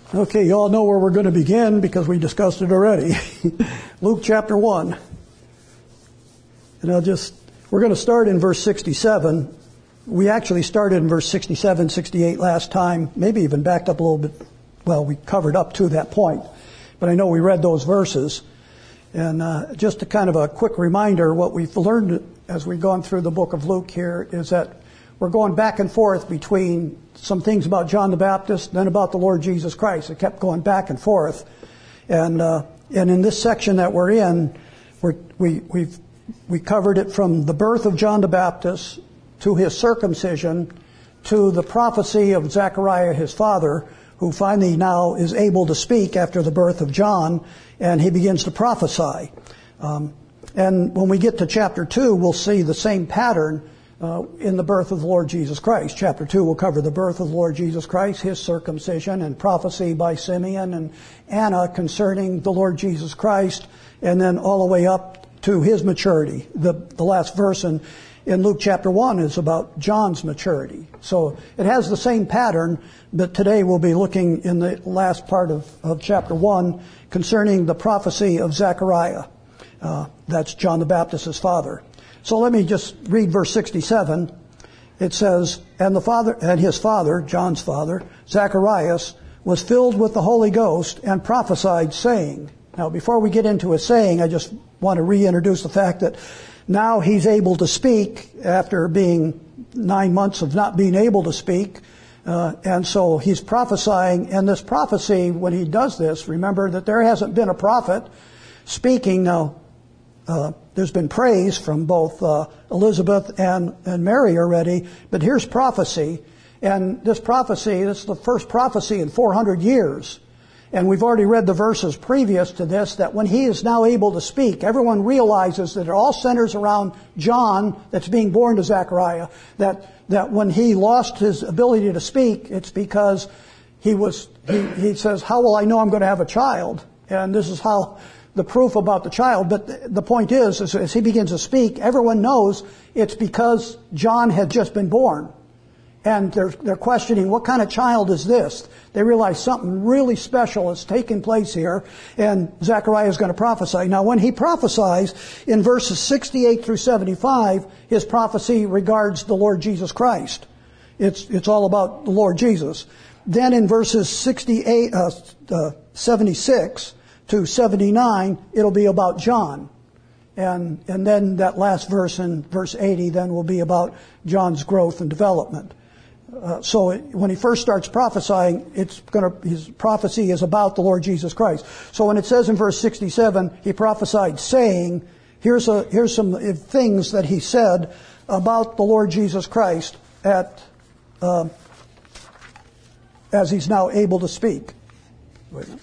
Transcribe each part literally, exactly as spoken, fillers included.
Okay, you all know where we're going to begin because we discussed it already. Luke chapter one. And I'll just, we're going to start in verse sixty-seven. We actually started in verse sixty-seven, sixty-eight last time, maybe even backed up a little bit. Well, we covered up to that point. But I know we read those verses. And uh, just a kind of a quick reminder, what we've learned as we've gone through the book of Luke here is that we're going back and forth between some things about John the Baptist, then about the Lord Jesus Christ. It kept going back and forth. And uh, and in this section that we're in, we're, we we've we covered it from the birth of John the Baptist to his circumcision to the prophecy of Zechariah, his father, who finally now is able to speak after the birth of John, and he begins to prophesy. Um, and when we get to chapter two, we'll see the same pattern Uh, in the birth of the Lord Jesus Christ. Chapter two will cover the birth of the Lord Jesus Christ, his circumcision, and prophecy by Simeon and Anna concerning the Lord Jesus Christ, and then all the way up to his maturity. The, the last verse in, in Luke chapter one is about John's maturity. So it has the same pattern, but today we'll be looking in the last part of, of chapter one concerning the prophecy of Zechariah. Uh, that's John the Baptist's father. So let me just read verse sixty-seven. It says, and the father, and his father, John's father, Zacharias, was filled with the Holy Ghost and prophesied, saying. Now, before we get into his saying, I just want to reintroduce the fact that now he's able to speak after being nine months of not being able to speak. Uh, and so he's prophesying, and this prophecy, when he does this, remember that there hasn't been a prophet speaking. Now, Uh, there's been praise from both uh, Elizabeth and, and Mary already, but here's prophecy. And this prophecy, this is the first prophecy in four hundred years. And we've already read the verses previous to this, that when he is now able to speak, everyone realizes that it all centers around John that's being born to Zechariah. That, that when he lost his ability to speak, it's because he was, he, he says, how will I know I'm going to have a child? And this is how the proof about the child. But the point is, as he begins to speak, everyone knows it's because John had just been born. And they're, they're questioning, what kind of child is this? They realize something really special is taking place here, and Zechariah is going to prophesy. Now, when he prophesies, in verses sixty-eight through seventy-five, his prophecy regards the Lord Jesus Christ. It's, it's all about the Lord Jesus. Then in verses sixty-eight, uh, uh, seventy-six, to seventy-nine, it'll be about John. And and then that last verse in verse eighty then will be about John's growth and development. Uh, so it, when he first starts prophesying, it's going to, his prophecy is about the Lord Jesus Christ. So when it says in verse sixty-seven, he prophesied saying, here's a here's some things that he said about the Lord Jesus Christ at uh, as he's now able to speak. Wait a minute.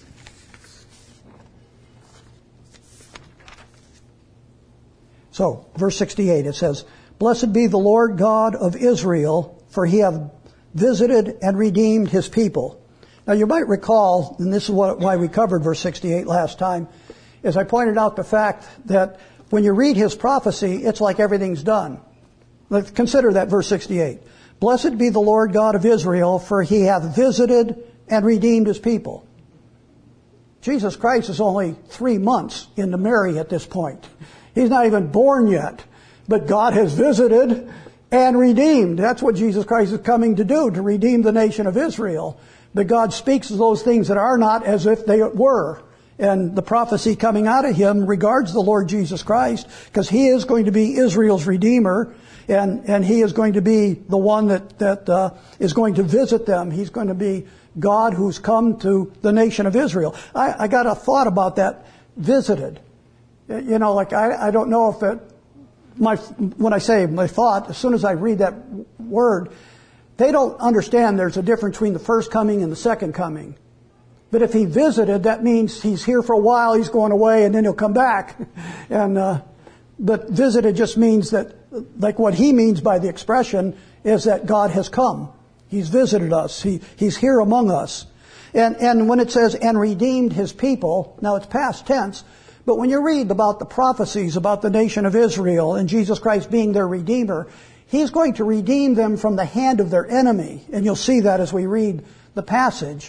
So, verse sixty-eight, it says, blessed be the Lord God of Israel, for he hath visited and redeemed his people. Now, you might recall, and this is what, why we covered verse sixty-eight last time, is I pointed out the fact that when you read his prophecy, it's like everything's done. Let's consider that verse sixty-eight. Blessed be the Lord God of Israel, for he hath visited and redeemed his people. Jesus Christ is only three months into Mary at this point. He's not even born yet, but God has visited and redeemed. That's what Jesus Christ is coming to do, to redeem the nation of Israel. But God speaks of those things that are not as if they were. And the prophecy coming out of him regards the Lord Jesus Christ, because he is going to be Israel's Redeemer, and, and he is going to be the one that, that uh, is going to visit them. He's going to be God who's come to the nation of Israel. I, I got a thought about that, visited. You know, like, I, I don't know if it, my, when I say my thought, as soon as I read that word, they don't understand there's a difference between the first coming and the second coming. But if he visited, that means he's here for a while, he's going away, and then he'll come back. And, uh, but visited just means that, like what he means by the expression is that God has come. He's visited us. He, he's here among us. And, and when it says, and redeemed his people, now it's past tense, but when you read about the prophecies about the nation of Israel and Jesus Christ being their Redeemer, he's going to redeem them from the hand of their enemy. And you'll see that as we read the passage.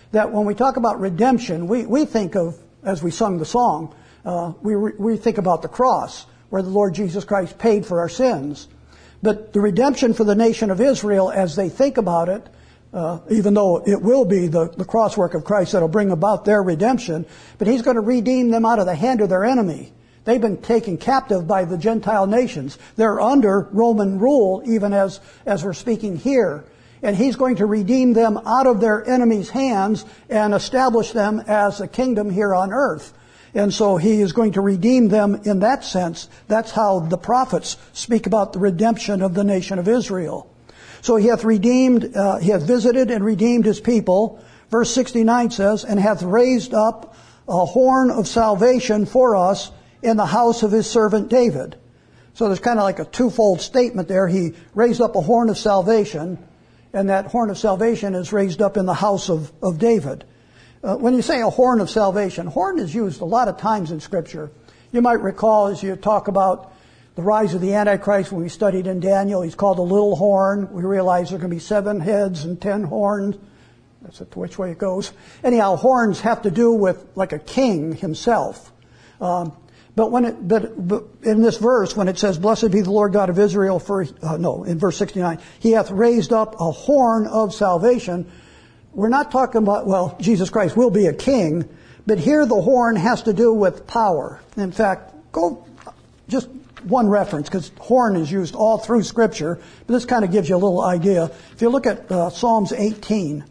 that when we talk about redemption, we, we think of, as we sung the song, uh, we, we think about the cross, where the Lord Jesus Christ paid for our sins. But the redemption for the nation of Israel, as they think about it, uh, even though it will be the, the cross work of Christ that'll bring about their redemption, but He's going to redeem them out of the hand of their enemy. They've been taken captive by the Gentile nations. They're under Roman rule, even as, as we're speaking here. And He's going to redeem them out of their enemies' hands and establish them as a kingdom here on earth. And so He is going to redeem them in that sense. That's how the prophets speak about the redemption of the nation of Israel. So He hath redeemed, uh, He hath visited and redeemed His people. Verse sixty-nine says, and hath raised up a horn of salvation for us in the house of His servant David. So there's kind of like a twofold statement there. He raised up a horn of salvation, and that horn of salvation is raised up in the house of, of David. Uh, when you say a horn of salvation, horn is used a lot of times in Scripture. You might recall as you talk about the rise of the Antichrist when we studied in Daniel, he's called a little horn. We realize there are going to be seven heads and ten horns. That's which way it goes. Anyhow, horns have to do with like a king himself. Um, But when it, but, but in this verse, when it says, "Blessed be the Lord God of Israel," for uh, no, in verse sixty-nine, He hath raised up a horn of salvation. We're not talking about, well, Jesus Christ will be a king, but here the horn has to do with power. In fact, go just one reference, because horn is used all through Scripture, but this kind of gives you a little idea. If you look at uh, Psalms eighteen.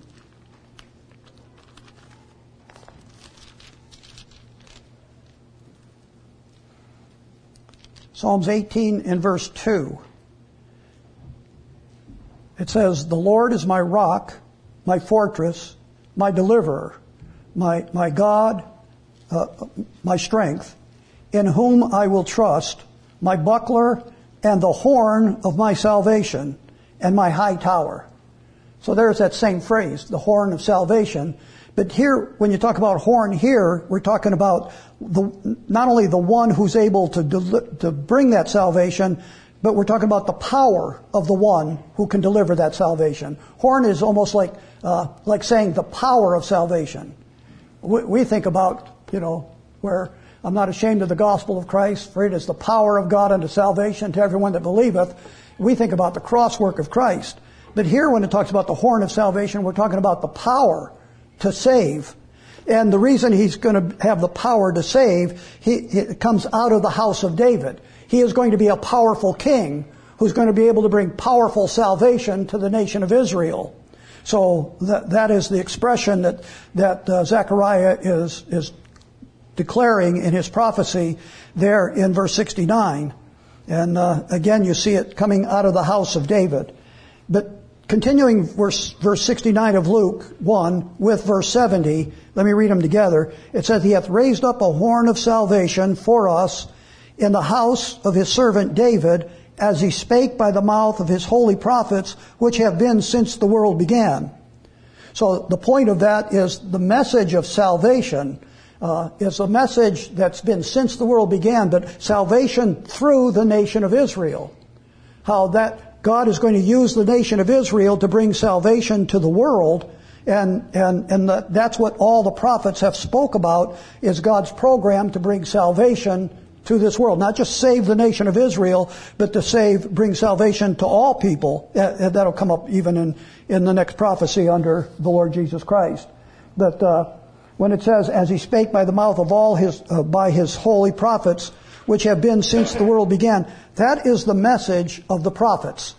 Psalms eighteen in verse two. It says, "The Lord is my rock, my fortress, my deliverer, my, my God, uh, my strength, in whom I will trust, my buckler and the horn of my salvation, and my high tower." So there's that same phrase, the horn of salvation. But here, when you talk about horn here, we're talking about the, not only the one who's able to, deli- to bring that salvation, but we're talking about the power of the one who can deliver that salvation. Horn is almost like, uh, like saying the power of salvation. We, we think about, you know, where I'm not ashamed of the gospel of Christ, for it is the power of God unto salvation to everyone that believeth. We think about the cross work of Christ. But here when it talks about the horn of salvation, we're talking about the power to save. And the reason He's going to have the power to save, he, it comes out of the house of David. He is going to be a powerful king who's going to be able to bring powerful salvation to the nation of Israel. So that, that is the expression that, that uh, Zechariah is, is declaring in his prophecy there in verse sixty-nine. And uh, again, you see it coming out of the house of David. But continuing verse, verse sixty-nine of Luke one with verse seventy, let me read them together. It says, "He hath raised up a horn of salvation for us in the house of His servant David, as He spake by the mouth of His holy prophets, which have been since the world began." So the point of that is the message of salvation uh, is a message that's been since the world began, but salvation through the nation of Israel. How that God is going to use the nation of Israel to bring salvation to the world, and and and the, that's what all the prophets have spoke about, is God's program to bring salvation to this world. Not just save the nation of Israel, but to save, bring salvation to all people. Uh, that'll come up even in, in the next prophecy under the Lord Jesus Christ. But uh, when it says, "As He spake by the mouth of all His, uh, by His holy prophets, which have been since the world began," that is the message of the prophets.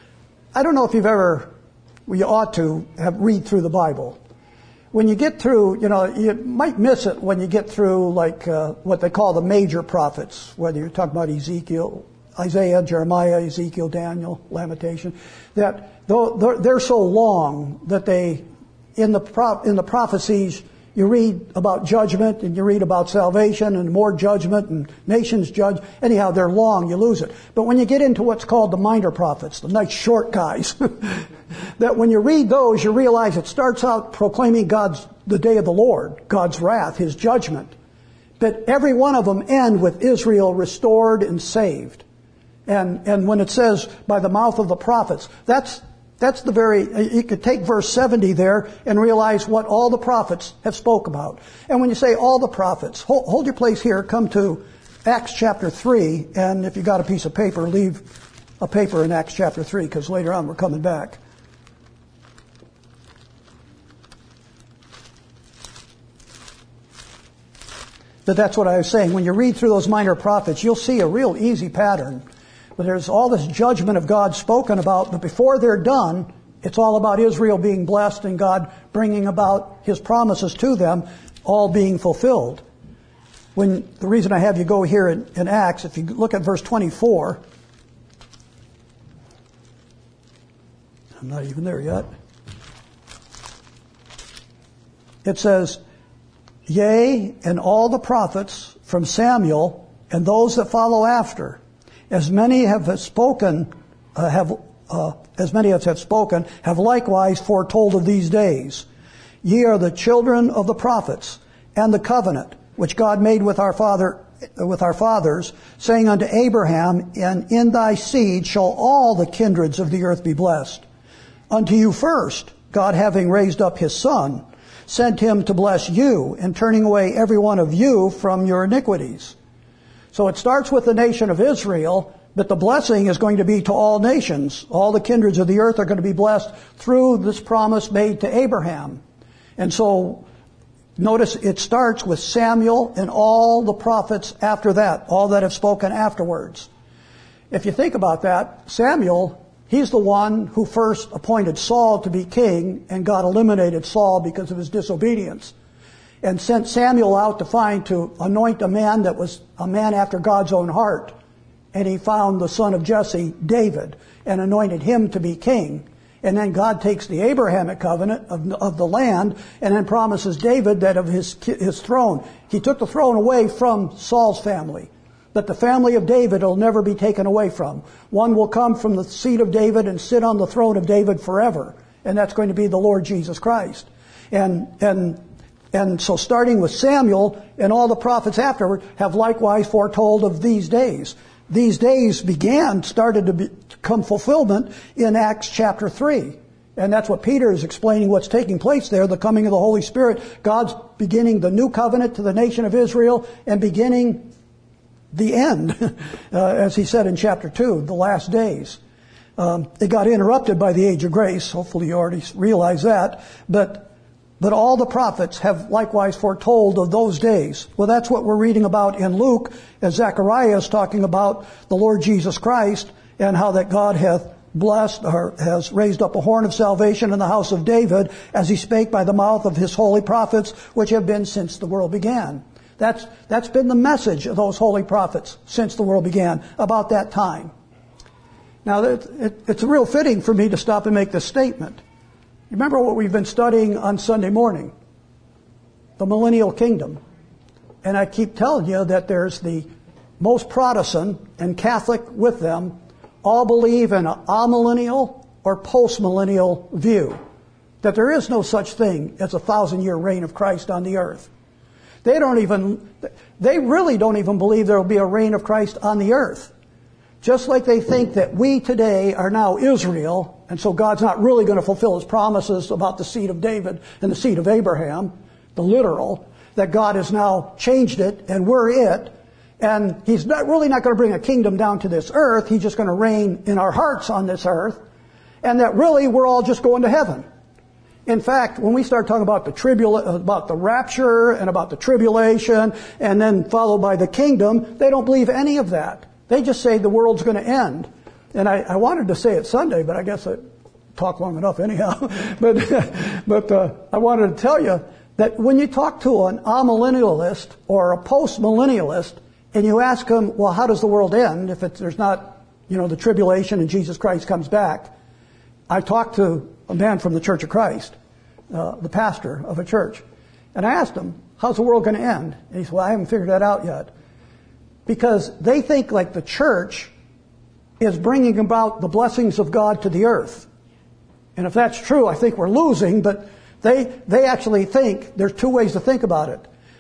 I don't know if you've ever, well, you ought to have read through the Bible. When you get through, you know, you might miss it when you get through like uh, what they call the major prophets, whether you're talking about Ezekiel, Isaiah, Jeremiah, Ezekiel, Daniel, Lamentation, that though they're so long that they, in the pro- in the prophecies, you read about judgment and you read about salvation and more judgment and nations judge. Anyhow, they're long, you lose it. But when you get into what's called the minor prophets, the nice short guys, that when you read those, you realize it starts out proclaiming God's, the day of the Lord, God's wrath, His judgment. But every one of them end with Israel restored and saved. And, and when it says by the mouth of the prophets, that's That's the very, you could take verse seventy there and realize what all the prophets have spoke about. And when you say all the prophets, hold, hold your place here, come to Acts chapter three, and if you got a piece of paper, leave a paper in Acts chapter three, because later on we're coming back. But that's what I was saying. When you read through those minor prophets, you'll see a real easy pattern. But there's all this judgment of God spoken about, but before they're done, it's all about Israel being blessed and God bringing about His promises to them, all being fulfilled. When the reason I have you go here in, in Acts, if you look at verse twenty-four, I'm not even there yet. It says, "Yea, and all the prophets from Samuel and those that follow after, as many have spoken, uh, have uh, as many as have spoken, have likewise foretold of these days. Ye are the children of the prophets, and the covenant which God made with our father, with our fathers, saying unto Abraham, and in thy seed shall all the kindreds of the earth be blessed. Unto you first, God having raised up His Son, sent Him to bless you, and turning away every one of you from your iniquities." So it starts with the nation of Israel, but the blessing is going to be to all nations. All the kindreds of the earth are going to be blessed through this promise made to Abraham. And so, notice it starts with Samuel and all the prophets after that, all that have spoken afterwards. If you think about that, Samuel, he's the one who first appointed Saul to be king, and God eliminated Saul because of his disobedience, and sent Samuel out to find, to anoint a man that was a man after God's own heart. And he found the son of Jesse, David, and anointed him to be king. And then God takes the Abrahamic covenant of, of the land, and then promises David that of his, his throne. He took the throne away from Saul's family, but the family of David will never be taken away from. One will come from the seed of David and sit on the throne of David forever. And that's going to be the Lord Jesus Christ. And, and, And so starting with Samuel and all the prophets afterward have likewise foretold of these days. These days began, started to become fulfillment in Acts chapter three. And that's what Peter is explaining what's taking place there, the coming of the Holy Spirit. God's beginning the new covenant to the nation of Israel and beginning the end, uh, as he said in chapter two, the last days. Um, it got interrupted by the age of grace. Hopefully you already realize that. But But all the prophets have likewise foretold of those days. Well, that's what we're reading about in Luke, as Zechariah is talking about the Lord Jesus Christ and how that God hath blessed or has raised up a horn of salvation in the house of David, as He spake by the mouth of His holy prophets, which have been since the world began. That's, that's been the message of those holy prophets since the world began, about that time. Now, it, it, it's real fitting for me to stop and make this statement. Remember what we've been studying on Sunday morning? The millennial kingdom. And I keep telling you that there's the most Protestant and Catholic with them all believe in an amillennial or postmillennial view. That there is no such thing as a thousand year reign of Christ on the earth. They don't even, they really don't even believe there will be a reign of Christ on the earth. Just like they think that we today are now Israel, and so God's not really going to fulfill His promises about the seed of David and the seed of Abraham, the literal, that God has now changed it and we're it, and He's not really not going to bring a kingdom down to this earth, He's just going to reign in our hearts on this earth, and that really we're all just going to heaven. In fact, when we start talking about the tribula- about the rapture and about the tribulation and then followed by the kingdom, they don't believe any of that. They just say the world's going to end. And I, I wanted to say it Sunday, but I guess I talked long enough anyhow. but but uh, I wanted to tell you that when you talk to an amillennialist or a postmillennialist and you ask them, well, how does the world end if it's, there's not, you know, the tribulation and Jesus Christ comes back? I talked to a man from the Church of Christ, uh, the pastor of a church, and I asked him, how's the world going to end? And he said, well, I haven't figured that out yet. Because they think like the church is bringing about the blessings of God to the earth. And if that's true, I think we're losing, but they, they actually think there's two ways to think about it.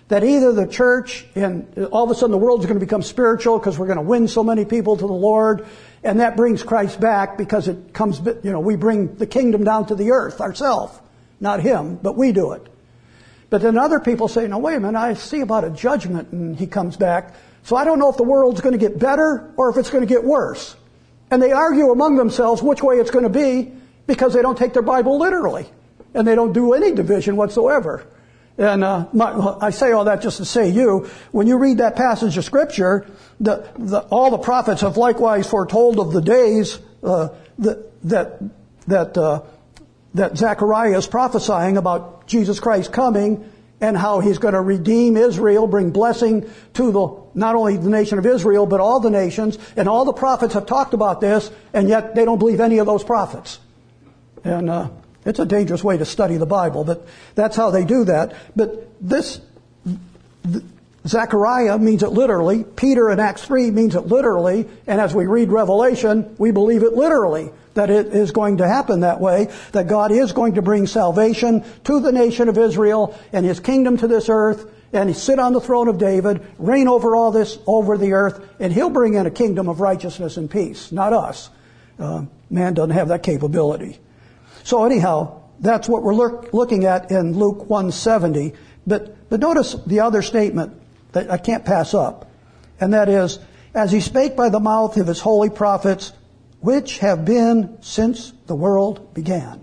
that either the church and all of a sudden the world's going to become spiritual because we're going to win so many people to the Lord, and that brings Christ back because it comes, you know, we bring the kingdom down to the earth ourselves, not Him, but we do it. But then other people say, no, wait a minute, I see about a judgment and He comes back, so I don't know if the world's going to get better or if it's going to get worse. And they argue among themselves which way it's going to be because they don't take their Bible literally. And they don't do any division whatsoever. And uh, my, I say all that just to say you, when you read that passage of Scripture, the, the, all the prophets have likewise foretold of the days uh, that that that, uh, that Zechariah is prophesying about Jesus Christ coming and how He's going to redeem Israel, bring blessing to the not only the nation of Israel, but all the nations. And all the prophets have talked about this, and yet they don't believe any of those prophets. And uh, it's a dangerous way to study the Bible, but that's how they do that. But this, th- Zechariah means it literally. Peter in Acts three means it literally. And as we read Revelation, we believe it literally, that it is going to happen that way, that God is going to bring salvation to the nation of Israel and His kingdom to this earth, and He sit on the throne of David, reign over all this, over the earth, and He'll bring in a kingdom of righteousness and peace, not us. Uh, man doesn't have that capability. So anyhow, that's what we're look, looking at in Luke one seventy. But, but notice the other statement that I can't pass up. And that is, as He spake by the mouth of His holy prophets, which have been since the world began.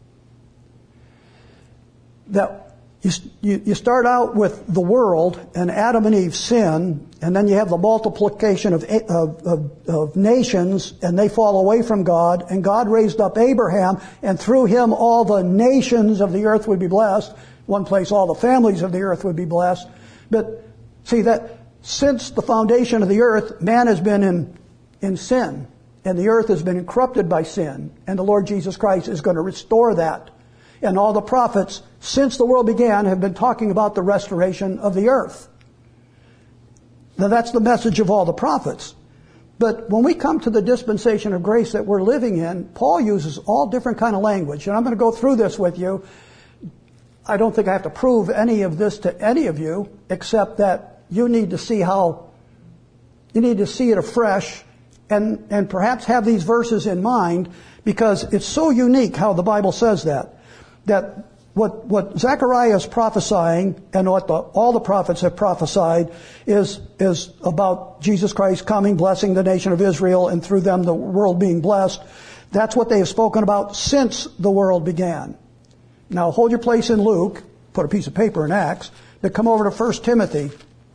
That you, you, you start out with the world and Adam and Eve's sin, and then you have the multiplication of, of, of, of nations, and they fall away from God, and God raised up Abraham, and through him all the nations of the earth would be blessed. One place all the families of the earth would be blessed. But see that since the foundation of the earth, man has been in, in sin, and the earth has been corrupted by sin, and the Lord Jesus Christ is going to restore that. And all the prophets, since the world began, have been talking about the restoration of the earth. Now that's the message of all the prophets. But when we come to the dispensation of grace that we're living in, Paul uses all different kind of language. And I'm going to go through this with you. I don't think I have to prove any of this to any of you, except that you need to see how, you need to see it afresh and, and perhaps have these verses in mind, because it's so unique how the Bible says that. That what, what Zechariah is prophesying and what the, all the prophets have prophesied is, is about Jesus Christ coming, blessing the nation of Israel, and through them the world being blessed. That's what they have spoken about since the world began. Now hold your place in Luke, put a piece of paper in Acts, but come over to First Timothy,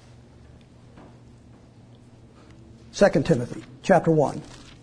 Second Timothy, chapter one.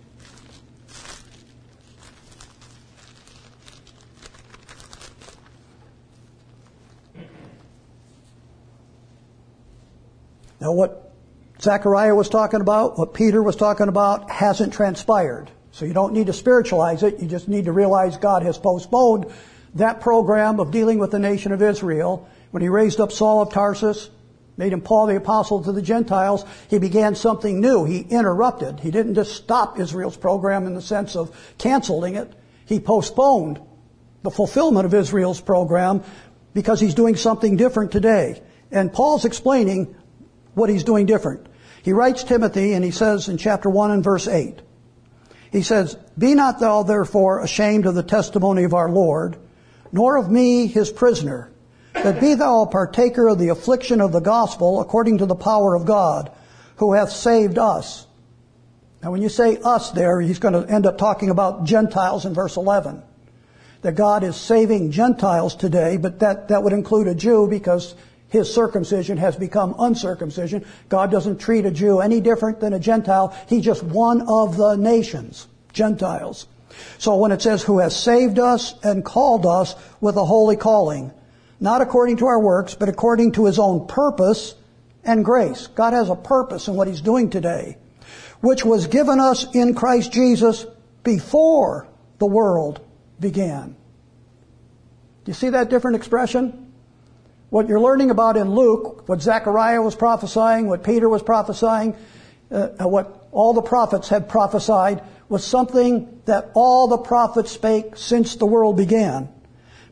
Now what Zechariah was talking about, what Peter was talking about, hasn't transpired. So you don't need to spiritualize it. You just need to realize God has postponed that program of dealing with the nation of Israel. When He raised up Saul of Tarsus, made him Paul the Apostle to the Gentiles, He began something new. He interrupted. He didn't just stop Israel's program in the sense of canceling it. He postponed the fulfillment of Israel's program because He's doing something different today. And Paul's explaining what He's doing different. He writes Timothy, and he says in chapter one and verse eight, he says, "Be not thou therefore ashamed of the testimony of our Lord, nor of me his prisoner, but be thou a partaker of the affliction of the gospel according to the power of God, who hath saved us." Now when you say us there, he's going to end up talking about Gentiles in verse eleven. That God is saving Gentiles today, but that, that would include a Jew, because his circumcision has become uncircumcision. God doesn't treat a Jew any different than a Gentile. He's just one of the nations, Gentiles. So when it says, "who has saved us and called us with a holy calling, not according to our works, but according to His own purpose and grace." God has a purpose in what He's doing today, "which was given us in Christ Jesus before the world began." Do you see that different expression? What you're learning about in Luke, what Zechariah was prophesying, what Peter was prophesying, uh, what all the prophets had prophesied, was something that all the prophets spake since the world began.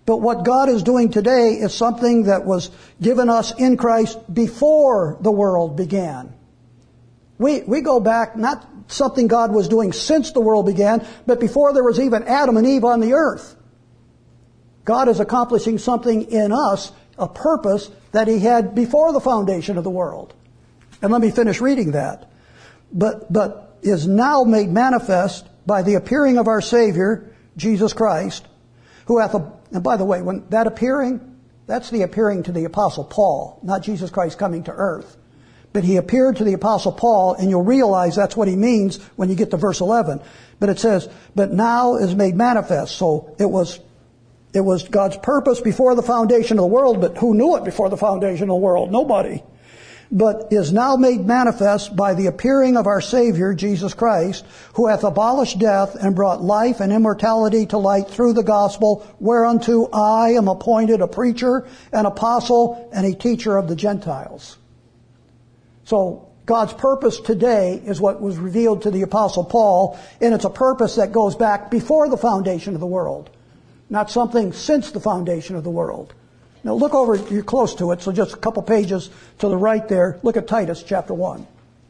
But what God is doing today is something that was given us in Christ before the world began. We, we go back, not something God was doing since the world began, but before there was even Adam and Eve on the earth. God is accomplishing something in us, a purpose that He had before the foundation of the world. And let me finish reading that. But, but is now made manifest by the appearing of our Savior, Jesus Christ, who hath, a, and by the way, when that appearing, that's the appearing to the Apostle Paul, not Jesus Christ coming to earth. But He appeared to the Apostle Paul, and you'll realize that's what He means when you get to verse eleven. But it says, but now is made manifest. So it was, it was God's purpose before the foundation of the world, but who knew it before the foundation of the world? Nobody. But is now made manifest by the appearing of our Savior, Jesus Christ, who hath abolished death and brought life and immortality to light through the gospel, whereunto I am appointed a preacher, an apostle, and a teacher of the Gentiles. So God's purpose today is what was revealed to the Apostle Paul, and it's a purpose that goes back before the foundation of the world, not something since the foundation of the world. Now look over, you're close to it, so just a couple pages to the right there. Look at Titus chapter one.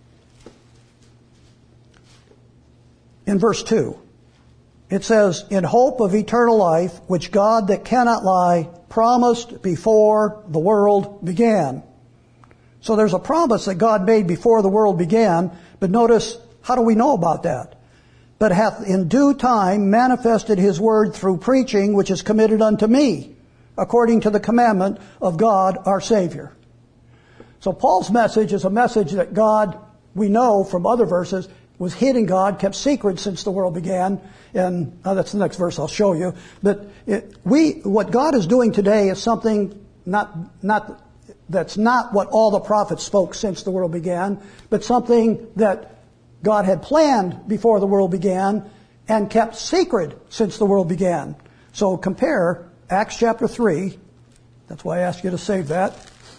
In verse two, it says, in hope of eternal life, which God that cannot lie promised before the world began. So there's a promise that God made before the world began, but notice, how do we know about that? But hath in due time manifested His word through preaching, which is committed unto me, according to the commandment of God our Savior. So Paul's message is a message that God, we know from other verses, was hid in God, kept secret since the world began. And oh, that's the next verse I'll show you. But it, we, what God is doing today is something not, not, that's not what all the prophets spoke since the world began, but something that God had planned before the world began and kept secret since the world began. So compare Acts chapter three. That's why I asked you to save that.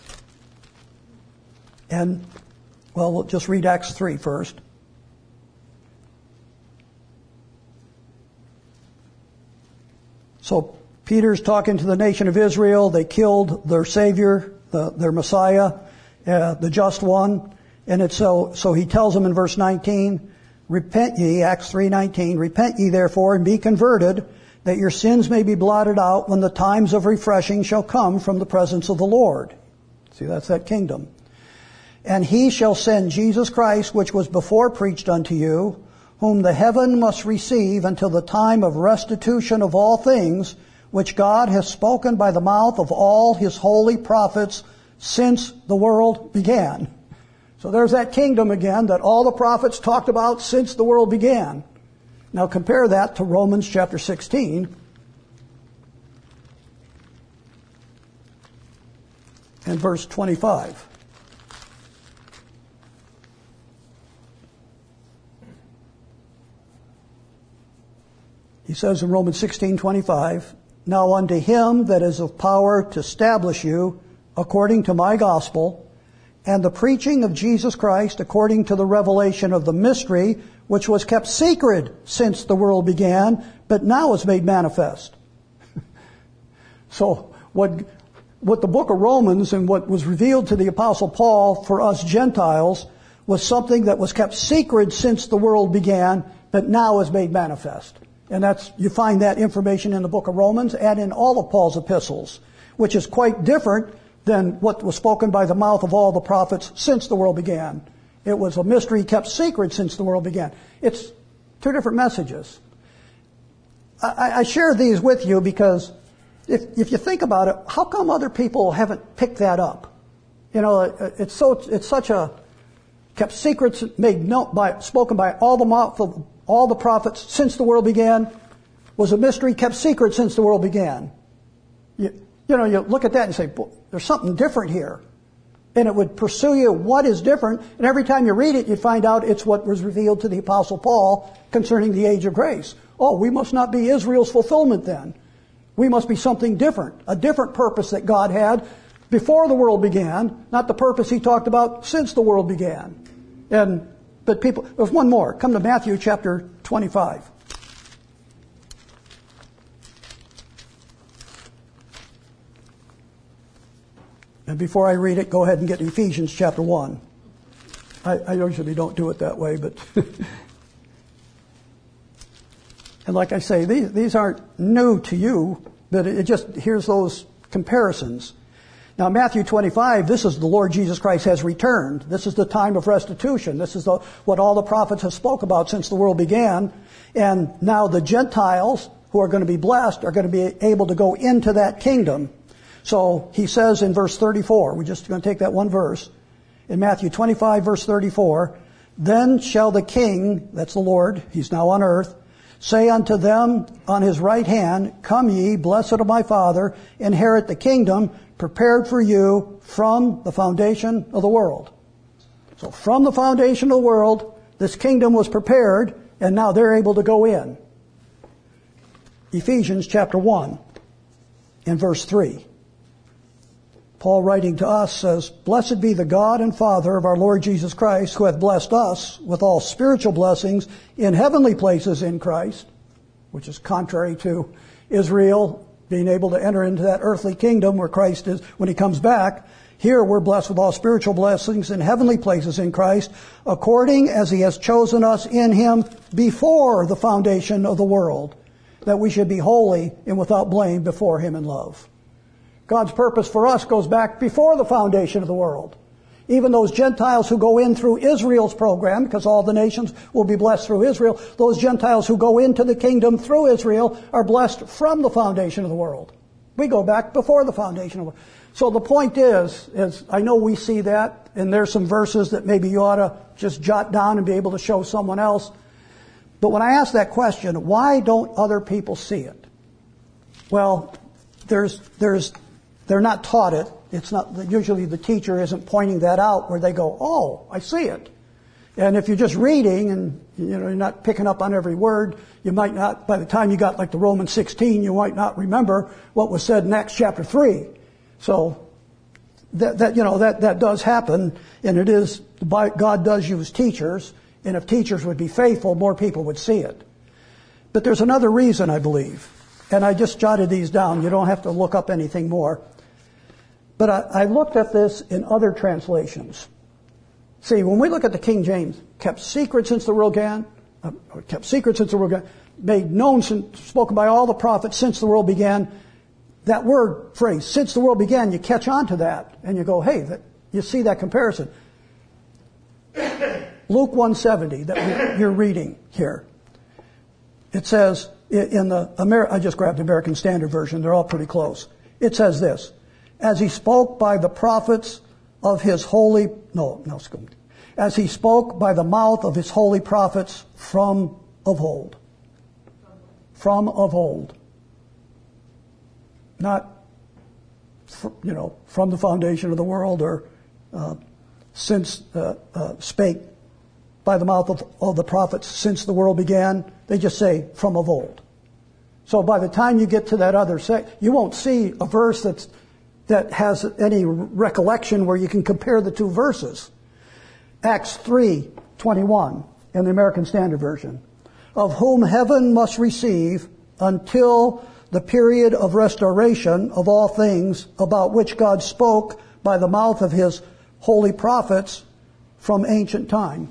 And, well, we'll just read Acts three first. So Peter's talking to the nation of Israel. They killed their Savior, the, their Messiah, uh, the just one. And it's so, so he tells them in verse nineteen, repent ye, Acts three nineteen, repent ye therefore and be converted, that your sins may be blotted out when the times of refreshing shall come from the presence of the Lord. See, that's that kingdom. And He shall send Jesus Christ, which was before preached unto you, whom the heaven must receive until the time of restitution of all things, which God hath spoken by the mouth of all His holy prophets since the world began. So there's that kingdom again that all the prophets talked about since the world began. Now compare that to Romans chapter sixteen. And verse twenty-five. He says in Romans sixteen twenty-five, now unto Him that is of power to establish you according to my gospel, and the preaching of Jesus Christ according to the revelation of the mystery, which was kept secret since the world began, but now is made manifest. So what, what the book of Romans and what was revealed to the Apostle Paul for us Gentiles was something that was kept secret since the world began, but now is made manifest. And that's, you find that information in the book of Romans and in all of Paul's epistles, which is quite different than what was spoken by the mouth of all the prophets since the world began. It was a mystery kept secret since the world began. It's two different messages. I, I share these with you because if, if you think about it, how come other people haven't picked that up? You know, it, it's so it's such a kept secrets made known by spoken by all the mouth of all the prophets since the world began, was a mystery kept secret since the world began. You, you know, you look at that and say, there's something different here. And it would pursue you, what is different? And every time you read it, you find out it's what was revealed to the Apostle Paul concerning the age of grace. Oh, we must not be Israel's fulfillment then. We must be something different, a different purpose that God had before the world began, not the purpose He talked about since the world began. And but people, there's one more. Come to Matthew chapter twenty-five. And before I read it, go ahead and get Ephesians chapter one. I, I usually don't do it that way, but... And like I say, these, these aren't new to you, but it just, here's those comparisons. Now, Matthew twenty-five, this is the Lord Jesus Christ has returned. This is the time of restitution. This is the, what all the prophets have spoke about since the world began. And now the Gentiles who are going to be blessed are going to be able to go into that kingdom. So he says in verse thirty-four, we're just going to take that one verse. In Matthew twenty-five, verse thirty-four, then shall the king, that's the Lord, he's now on earth, say unto them on his right hand, come ye, blessed of my Father, inherit the kingdom prepared for you from the foundation of the world. So from the foundation of the world, this kingdom was prepared, and now they're able to go in. Ephesians chapter one, in verse three. Paul writing to us says, blessed be the God and Father of our Lord Jesus Christ, who hath blessed us with all spiritual blessings in heavenly places in Christ, which is contrary to Israel being able to enter into that earthly kingdom where Christ is when he comes back. Here we're blessed with all spiritual blessings in heavenly places in Christ, according as he has chosen us in him before the foundation of the world, that we should be holy and without blame before him in love. God's purpose for us goes back before the foundation of the world. Even those Gentiles who go in through Israel's program, because all the nations will be blessed through Israel, those Gentiles who go into the kingdom through Israel are blessed from the foundation of the world. We go back before the foundation of the world. So the point is, is I know we see that, and there's some verses that maybe you ought to just jot down and be able to show someone else. But when I ask that question, why don't other people see it? Well, there's, there's, they're not taught it. It's not, usually the teacher isn't pointing that out where they go, oh, I see it. And if you're just reading and, you know, you're not picking up on every word, you might not, by the time you got like to Romans sixteen, you might not remember what was said in Acts chapter three. So, that, that, you know, that, that does happen, and it is, God does use teachers, and if teachers would be faithful, more people would see it. But there's another reason, I believe, and I just jotted these down. You don't have to look up anything more. But I, I looked at this in other translations. See, when we look at the King James, kept secret since the world began, uh, or kept secret since the world began, made known, since, spoken by all the prophets since the world began, that word phrase, since the world began, you catch on to that, and you go, hey, that, you see that comparison. Luke one seventy that you're reading here. It says, in the, Amer- I just grabbed the American Standard Version, they're all pretty close. It says this, as he spoke by the prophets of his holy, no, no, as he spoke by the mouth of his holy prophets from of old. From of old. Not, you know, from the foundation of the world or uh, since, uh, uh, spake by the mouth of, of the prophets since the world began. They just say from of old. So by the time you get to that other sec, you won't see a verse that's that has any recollection where you can compare the two verses. Acts three twenty-one in the American Standard Version. Of whom heaven must receive until the period of restoration of all things about which God spoke by the mouth of his holy prophets from ancient time.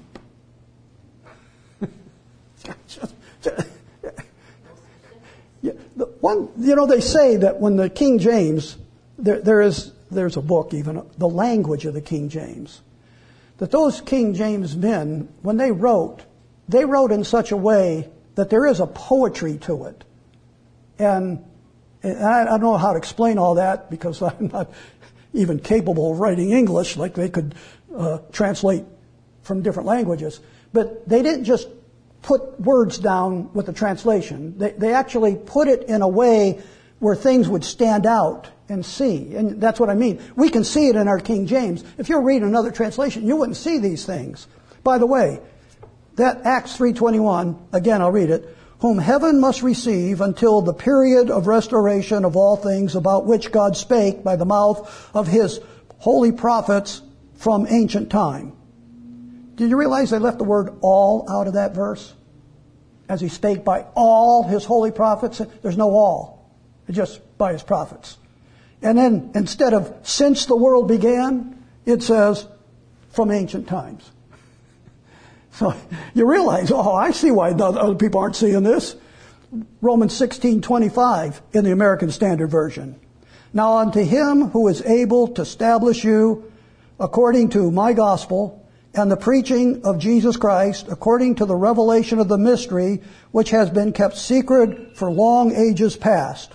Yeah, the one, you know, they say that when the King James, there, there is, there's a book even, The Language of the King James, that those King James men, when they wrote, they wrote in such a way that there is a poetry to it. And, and I, I don't know how to explain all that because I'm not even capable of writing English like they could uh, translate from different languages. But they didn't just put words down with the translation. They, they actually put it in a way where things would stand out and see. And that's what I mean. We can see it in our King James. If you're reading another translation, you wouldn't see these things. By the way, that Acts three twenty-one, again I'll read it, whom heaven must receive until the period of restoration of all things about which God spake by the mouth of his holy prophets from ancient time. Did you realize they left the word all out of that verse? As he spake by all his holy prophets. There's no all. It's just by his prophets. And then instead of since the world began, it says from ancient times. So you realize, oh, I see why the other people aren't seeing this. Romans sixteen twenty-five in the American Standard Version. Now unto him who is able to establish you according to my gospel and the preaching of Jesus Christ, according to the revelation of the mystery which has been kept secret for long ages past.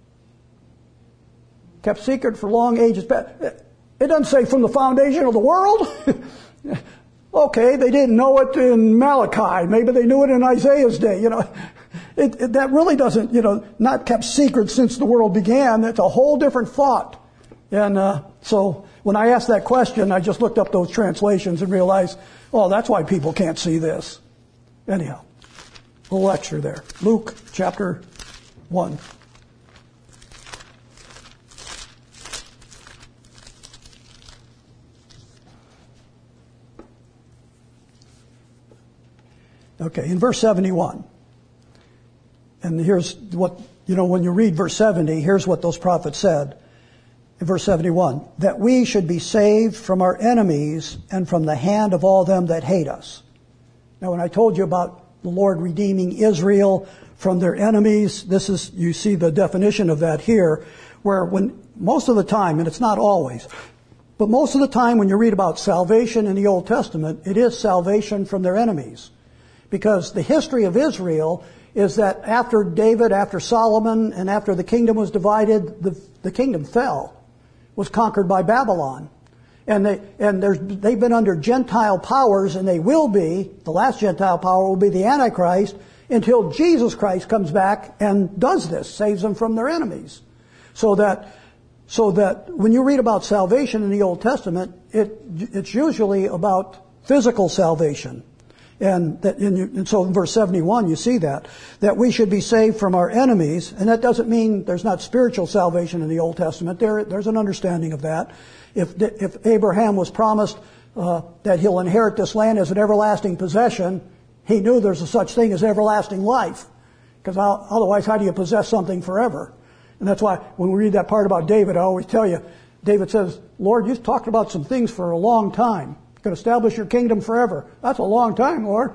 Kept secret for long ages past. It doesn't say from the foundation of the world. Okay, they didn't know it in Malachi. Maybe they knew it in Isaiah's day. You know, it, it, that really doesn't, you know, not kept secret since the world began. That's a whole different thought. And uh, so when I asked that question, I just looked up those translations and realized, oh, that's why people can't see this. Anyhow, a little lecture there. Luke chapter one. Okay, in verse seventy-one. And here's what, you know, when you read verse seventy, here's what those prophets said. In verse seventy-one, that we should be saved from our enemies and from the hand of all them that hate us. Now, when I told you about the Lord redeeming Israel from their enemies, this is, you see the definition of that here, where when, most of the time, and it's not always, but most of the time when you read about salvation in the Old Testament, it is salvation from their enemies. Because the history of Israel is that after David, after Solomon, and after the kingdom was divided, the, the kingdom fell, was conquered by Babylon. And they, and there's, they've been under Gentile powers, and they will be, the last Gentile power will be the Antichrist, until Jesus Christ comes back and does this, saves them from their enemies. So that, so that when you read about salvation in the Old Testament, it, it's usually about physical salvation. And, that in, and so in verse seventy-one, you see that, that we should be saved from our enemies. And that doesn't mean there's not spiritual salvation in the Old Testament. There, there's an understanding of that. If, if Abraham was promised uh, that he'll inherit this land as an everlasting possession, he knew there's a such thing as everlasting life. Because otherwise, how do you possess something forever? And that's why when we read that part about David, I always tell you, David says, Lord, you've talked about some things for a long time. Could establish your kingdom forever. That's a long time, Lord.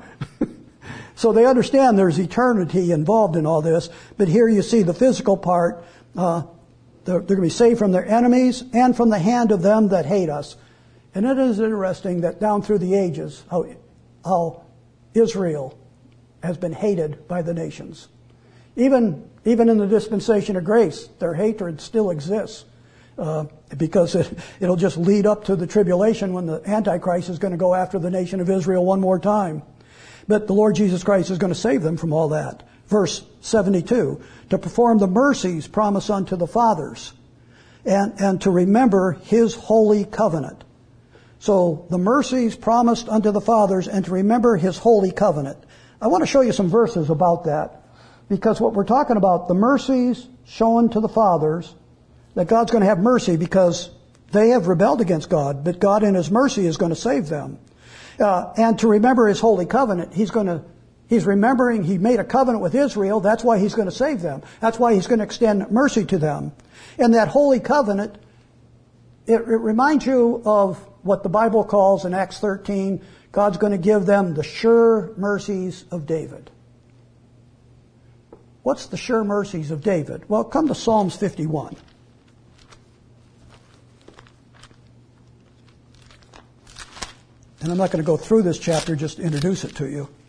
So they understand there's eternity involved in all this. But here you see the physical part. Uh, they're, they're going to be saved from their enemies and from the hand of them that hate us. And it is interesting that down through the ages, how, how Israel has been hated by the nations. Even, even in the dispensation of grace, their hatred still exists. Uh, because it, it'll just lead up to the tribulation when the Antichrist is going to go after the nation of Israel one more time. But the Lord Jesus Christ is going to save them from all that. Verse seventy-two, to perform the mercies promised unto the fathers and, and to remember his holy covenant. So the mercies promised unto the fathers and to remember his holy covenant. I want to show you some verses about that, because what we're talking about, the mercies shown to the fathers, that God's going to have mercy because they have rebelled against God, but God in his mercy is going to save them. Uh, and to remember his holy covenant, he's going to, he's remembering he made a covenant with Israel. That's why he's going to save them. That's why he's going to extend mercy to them. And that holy covenant, it, it reminds you of what the Bible calls in Acts thirteen, God's going to give them the sure mercies of David. What's the sure mercies of David? Well, come to Psalms fifty-one. And I'm not going to go through this chapter, just introduce it to you.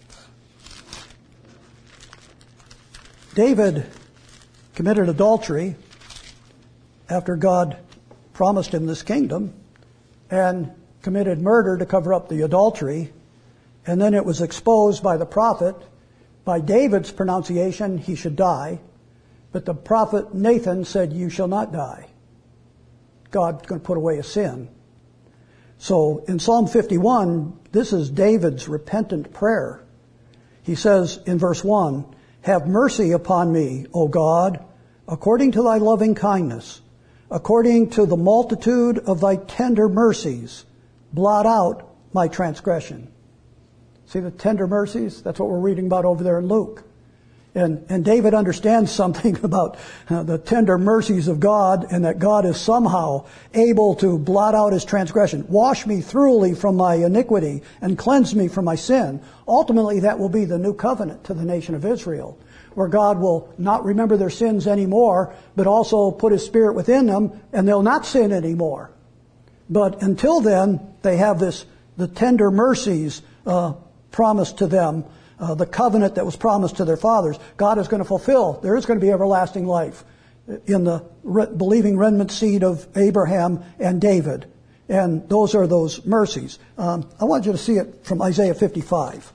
David committed adultery after God promised him this kingdom, and committed murder to cover up the adultery. And then it was exposed by the prophet. By David's pronunciation, he should die. But the prophet Nathan said, you shall not die. God's going to put away a sin. So in Psalm fifty-one, this is David's repentant prayer. He says in verse one, have mercy upon me, O God, according to thy loving kindness, according to the multitude of thy tender mercies, blot out my transgression. See the tender mercies? That's what we're reading about over there in Luke. And, and David understands something about uh, the tender mercies of God, and that God is somehow able to blot out his transgression. Wash me thoroughly from my iniquity and cleanse me from my sin. Ultimately, that will be the new covenant to the nation of Israel, where God will not remember their sins anymore, but also put his Spirit within them, and they'll not sin anymore. But until then, they have this, the tender mercies uh, promised to them. Uh, the covenant that was promised to their fathers, God is going to fulfill. There is going to be everlasting life in the re- believing remnant seed of Abraham and David. And those are those mercies. Um, I want you to see it from Isaiah fifty-five.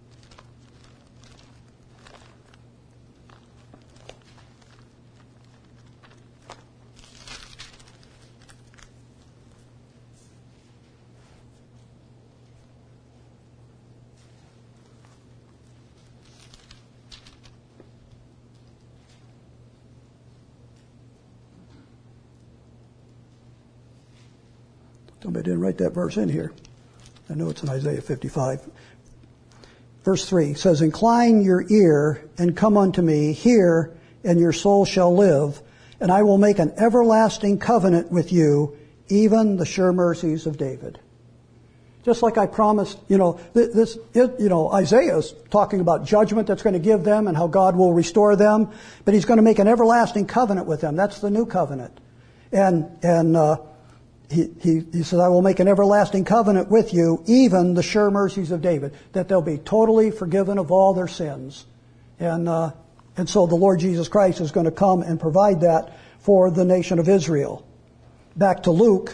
Somebody didn't write that verse in here. I know it's in Isaiah fifty-five. Verse three says, "Incline your ear and come unto me, hear, and your soul shall live, and I will make an everlasting covenant with you, even the sure mercies of David." Just like I promised, you know, this, it, you know, Isaiah's talking about judgment that's going to give them and how God will restore them, but he's going to make an everlasting covenant with them. That's the new covenant. And, and, uh, He, he, he says, "I will make an everlasting covenant with you, even the sure mercies of David," that they'll be totally forgiven of all their sins. And, uh, and so the Lord Jesus Christ is going to come and provide that for the nation of Israel. Back to Luke,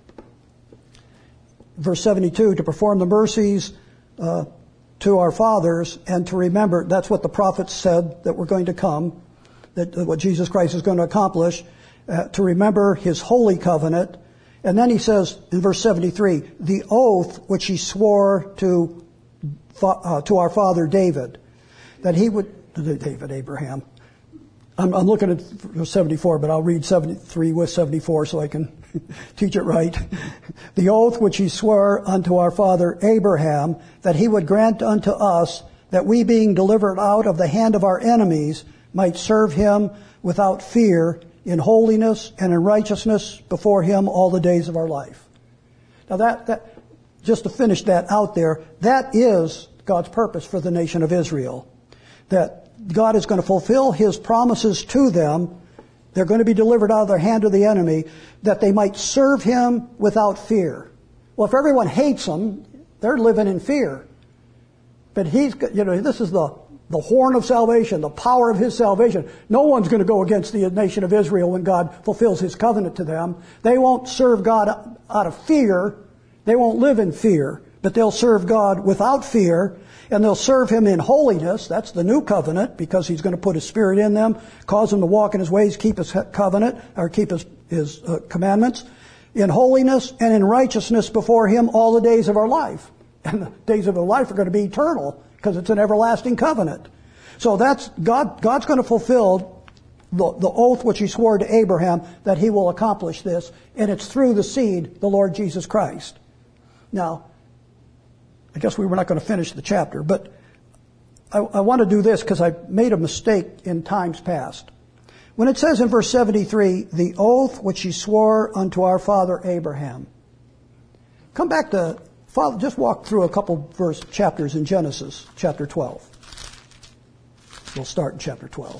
verse seventy-two, "To perform the mercies uh, to our fathers and to remember," that's what the prophets said that were going to come, that what Jesus Christ is going to accomplish, uh, "to remember his holy covenant." And then he says in verse seventy-three, "The oath which he swore to uh, to our father David," that he would, David, Abraham. I'm, I'm looking at verse seventy-four, but I'll read seventy-three with seventy-four so I can teach it right. "The oath which he swore unto our father Abraham, that he would grant unto us, that we being delivered out of the hand of our enemies might serve him without fear, in holiness and in righteousness before him all the days of our life." Now that, that, just to finish that out there, that is God's purpose for the nation of Israel. That God is going to fulfill his promises to them. They're going to be delivered out of the hand of the enemy, that they might serve him without fear. Well, if everyone hates him, they're living in fear. But he's, you know, this is the The horn of salvation, the power of his salvation. No one's going to go against the nation of Israel when God fulfills his covenant to them. They won't serve God out of fear. They won't live in fear, but they'll serve God without fear, and they'll serve him in holiness. That's the new covenant, because he's going to put his Spirit in them, cause them to walk in his ways, keep his covenant, or keep his, his uh, commandments, in holiness and in righteousness before him all the days of our life. And the days of our life are going to be eternal, because it's an everlasting covenant. So that's God. God's going to fulfill the, the oath which he swore to Abraham, that he will accomplish this, and it's through the seed, the Lord Jesus Christ. Now, I guess we were not going to finish the chapter, but I, I want to do this because I made a mistake in times past. When it says in verse seventy-three, "The oath which he swore unto our father Abraham," come back to Father, just walk through a couple verse chapters in Genesis, chapter twelve. We'll start in chapter twelve.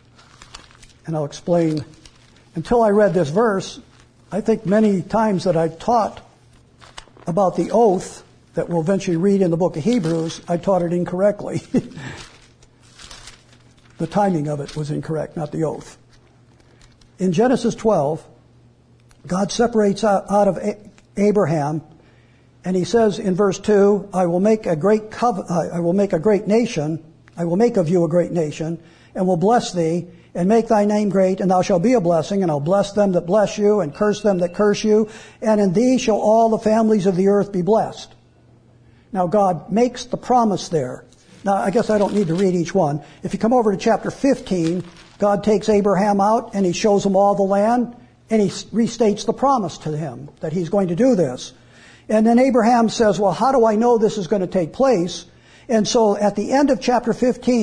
And I'll explain. Until I read this verse, I think many times that I've taught about the oath that we'll eventually read in the book of Hebrews, I taught it incorrectly. The timing of it was incorrect, not the oath. In Genesis twelve, God separates out, out of Abraham, and he says in verse two, I will make a great cov- I will make a great nation, I will make of you a great nation, and will bless thee, and make thy name great, and thou shalt be a blessing, and I'll bless them that bless you, and curse them that curse you, and in thee shall all the families of the earth be blessed. Now God makes the promise there. Now I guess I don't need to read each one. If you come over to chapter fifteen, God takes Abraham out, and he shows him all the land, and he restates the promise to him, that he's going to do this. And then Abraham says, well, how do I know this is going to take place? And so at the end of chapter fifteen,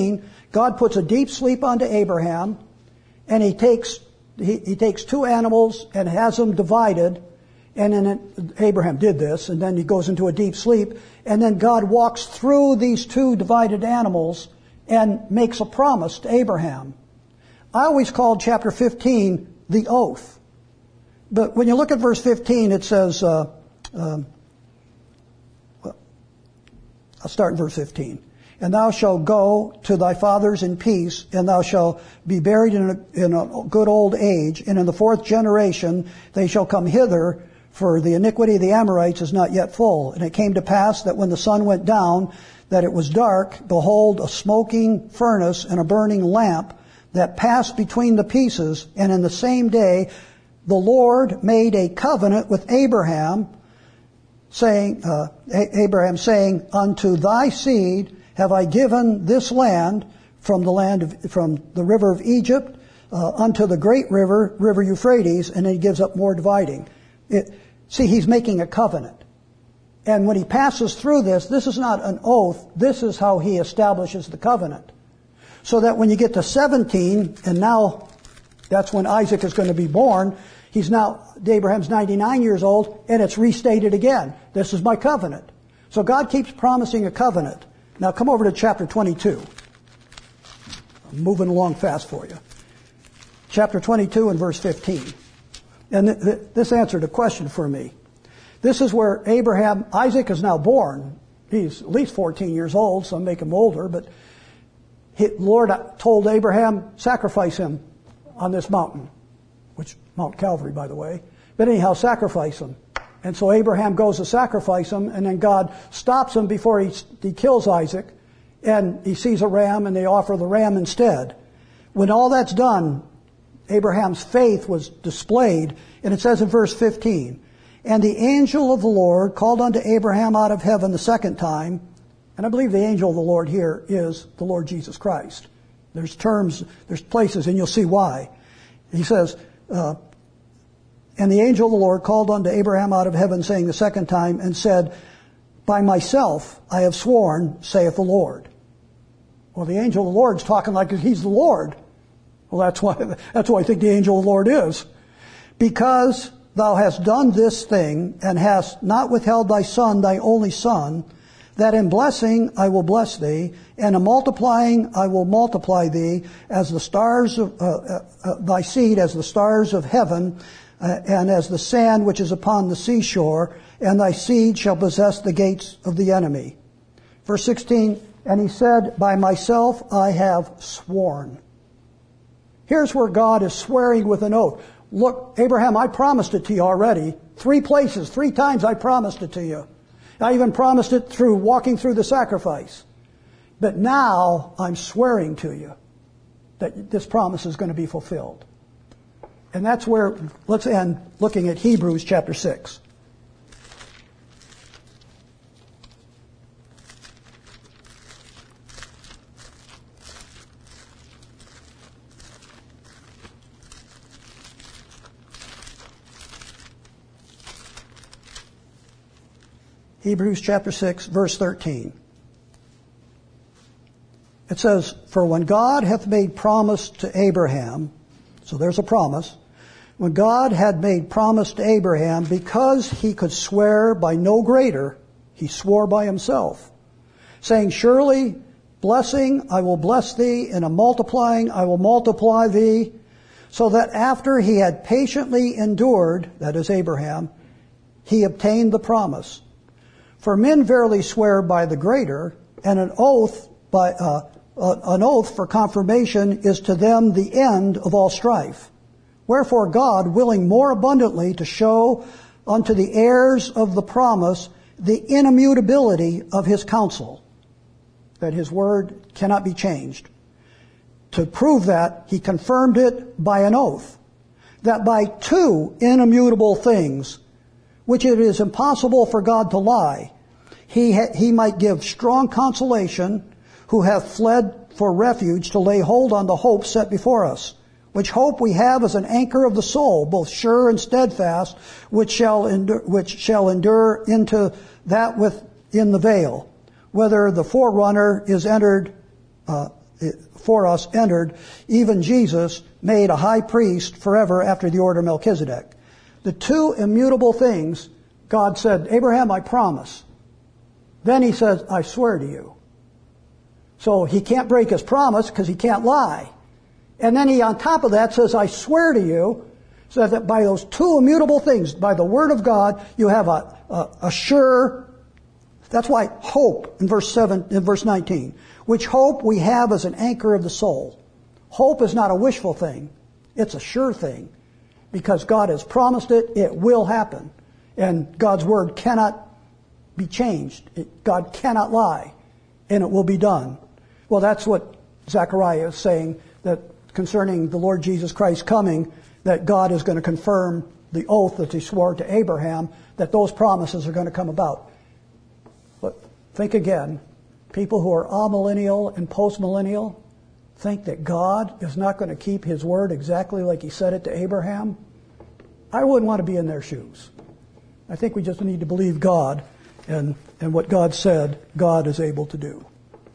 God puts a deep sleep onto Abraham, and he takes he, he takes two animals and has them divided, and then it, Abraham did this, and then he goes into a deep sleep, and then God walks through these two divided animals and makes a promise to Abraham. I always called chapter fifteen the oath. But when you look at verse fifteen, it says, uh, um, well, I'll start in verse fifteen. And thou shalt go to thy fathers in peace, and thou shalt be buried in a, in a good old age, and in the fourth generation they shall come hither, for the iniquity of the Amorites is not yet full. And it came to pass that when the sun went down, that it was dark, behold, a smoking furnace and a burning lamp that passed between the pieces, and in the same day the Lord made a covenant with Abraham, saying, uh, Abraham saying, unto thy seed have I given this land from the land of, from the river of Egypt uh, unto the great river, river Euphrates, and then he gives up more dividing. It, see, he's making a covenant. And when he passes through this, this is not an oath, this is how he establishes the covenant. So that when you get to seventeen, and now that's when Isaac is going to be born, he's now, Abraham's ninety-nine years old, and it's restated again. This is my covenant. So God keeps promising a covenant. Now come over to chapter twenty-two. I'm moving along fast for you. Chapter twenty-two and verse fifteen. And th- th- this answered a question for me. This is where Abraham, Isaac is now born. He's at least fourteen years old, so make him older, but he, Lord told Abraham, sacrifice him on this mountain, which Mount Calvary, by the way. But anyhow, sacrifice him. And so Abraham goes to sacrifice him, and then God stops him before he, he kills Isaac, and he sees a ram, and they offer the ram instead. When all that's done, Abraham's faith was displayed, and it says in verse fifteen, and the angel of the Lord called unto Abraham out of heaven the second time, and I believe the angel of the Lord here is the Lord Jesus Christ. There's terms, there's places, and you'll see why. He says, uh, and the angel of the Lord called unto Abraham out of heaven, saying the second time, and said, by myself I have sworn, saith the Lord. Well, the angel of the Lord's talking like he's the Lord. Well, that's why, that's why I think the angel of the Lord is. Because thou hast done this thing, and hast not withheld thy son, thy only son, that in blessing I will bless thee, and in multiplying I will multiply thee, as the stars of, uh, uh, uh, thy seed as the stars of heaven, uh, and as the sand which is upon the seashore, and thy seed shall possess the gates of the enemy. Verse sixteen, and he said, by myself I have sworn. Here's where God is swearing with an oath. Look, Abraham, I promised it to you already. Three places, three times I promised it to you. I even promised it through walking through the sacrifice. But now I'm swearing to you that this promise is going to be fulfilled. And that's where, let's end looking at Hebrews chapter six. Hebrews chapter six, verse thirteen. It says, for when God hath made promise to Abraham, so there's a promise, when God had made promise to Abraham, because he could swear by no greater, he swore by himself, saying, surely blessing I will bless thee, and a multiplying I will multiply thee, so that after he had patiently endured, that is Abraham, he obtained the promise. For men verily swear by the greater, and an oath by uh, uh, an oath for confirmation is to them the end of all strife. Wherefore God, willing more abundantly to show unto the heirs of the promise the inimmutability of his counsel, that his word cannot be changed. To prove that, he confirmed it by an oath, that by two inimmutable things, which it is impossible for God to lie, he ha- he might give strong consolation, who have fled for refuge to lay hold on the hope set before us, which hope we have as an anchor of the soul, both sure and steadfast, which shall endure, which shall endure into that within the veil, whether the forerunner is entered, uh, for us entered, even Jesus made a high priest forever after the order of Melchizedek. The two immutable things, God said, Abraham, I promise. Then he says, I swear to you. So he can't break his promise because he can't lie. And then he, on top of that, says, I swear to you, so that by those two immutable things, by the word of God, you have a, a, a sure, that's why hope in verse seven, in verse nineteen, which hope we have as an anchor of the soul. Hope is not a wishful thing. It's a sure thing. Because God has promised it, it will happen. And God's word cannot be changed. It, God cannot lie. And it will be done. Well, that's what Zechariah is saying, that concerning the Lord Jesus Christ coming, that God is going to confirm the oath that he swore to Abraham, that those promises are going to come about. But think again, people who are amillennial and postmillennial think that God is not going to keep his word exactly like he said it to Abraham. I wouldn't want to be in their shoes. I think we just need to believe God, and, and what God said, God is able to do.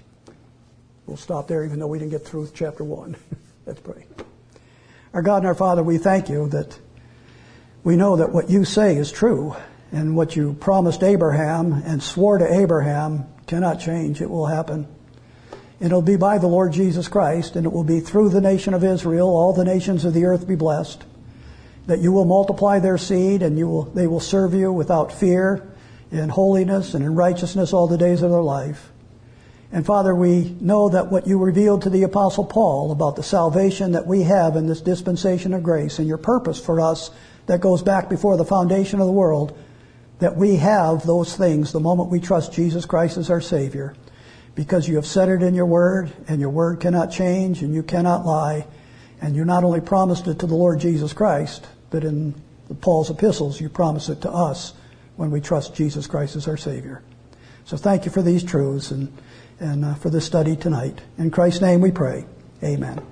We'll stop there even though we didn't get through chapter one. Let's pray. Our God and our Father, we thank you that we know that what you say is true, and what you promised Abraham and swore to Abraham cannot change. It will happen. And it'll be by the Lord Jesus Christ, and it will be through the nation of Israel, all the nations of the earth be blessed, that you will multiply their seed, and you will, they will serve you without fear, in holiness and in righteousness all the days of their life. And Father, we know that what you revealed to the Apostle Paul about the salvation that we have in this dispensation of grace and your purpose for us that goes back before the foundation of the world, that we have those things the moment we trust Jesus Christ as our Savior, because you have said it in your word, and your word cannot change, and you cannot lie. And you not only promised it to the Lord Jesus Christ, but in Paul's epistles, you promise it to us when we trust Jesus Christ as our Savior. So thank you for these truths and, and uh, for this study tonight. In Christ's name we pray. Amen.